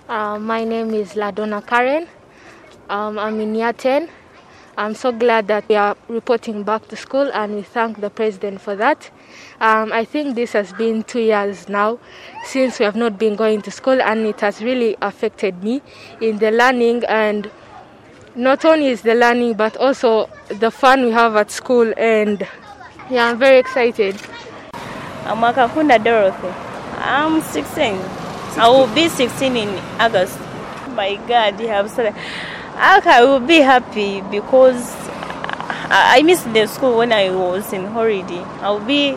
My name is Ladona Karen. I'm in year 10. I'm so glad that we are reporting back to school, and we thank the president for that. I think this has been 2 years now since we have not been going to school, and it has really affected me in the learning, and not only is the learning but also the fun we have at school. And yeah, I'm very excited. I'm Makakunda Dorothy. I'm 16. I will be 16 in August. My God, you have said I will be happy because I missed the school when I was in holiday. I will be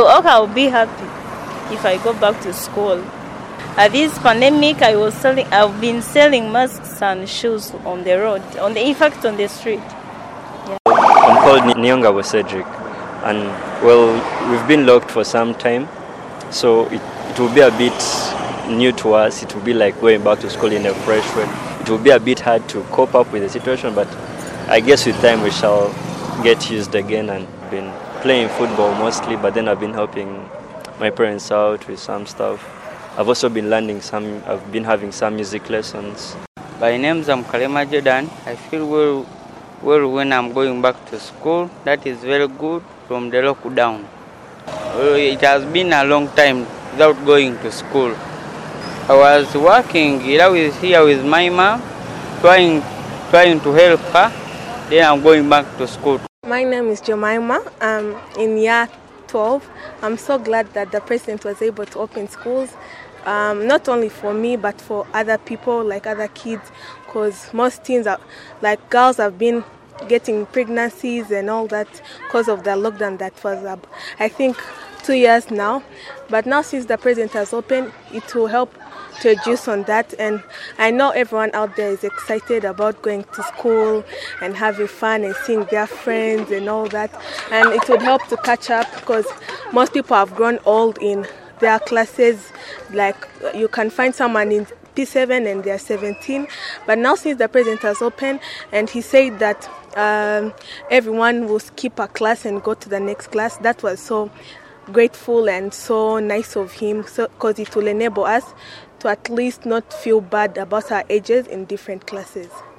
happy if I go back to school. At this pandemic, I've been selling masks and shoes on the road, in fact on the street. Yeah. I'm called Nyonga Cedric, and well, we've been locked for some time, so it will be a bit new to us. It will be like going back to school in a fresh way. It will be a bit hard to cope up with the situation, but I guess with time we shall get used again. And been playing football mostly, but then I've been helping my parents out with some stuff. I've also been I've been having some music lessons. My name is Kalema Jordan. I feel well when I'm going back to school. That is very good from the lockdown. It has been a long time without going to school. I was working here with my mom, trying to help her. Then I'm going back to school. My name is Jemima. I'm in year 12. I'm so glad that the president was able to open schools, not only for me but for other people, like other kids, because most teens like girls have been getting pregnancies and all that because of the lockdown that was up, I think 2 years now. But now since the president has opened, it will help to reduce on that. And I know everyone out there is excited about going to school and having fun and seeing their friends and all that. And it would help to catch up because most people have grown old in their classes. Like you can find someone in P7 and they're 17. But now since the president has opened and he said that everyone will skip a class and go to the next class, that was so grateful and so nice of him, because it will enable us to at least not feel bad about our ages in different classes.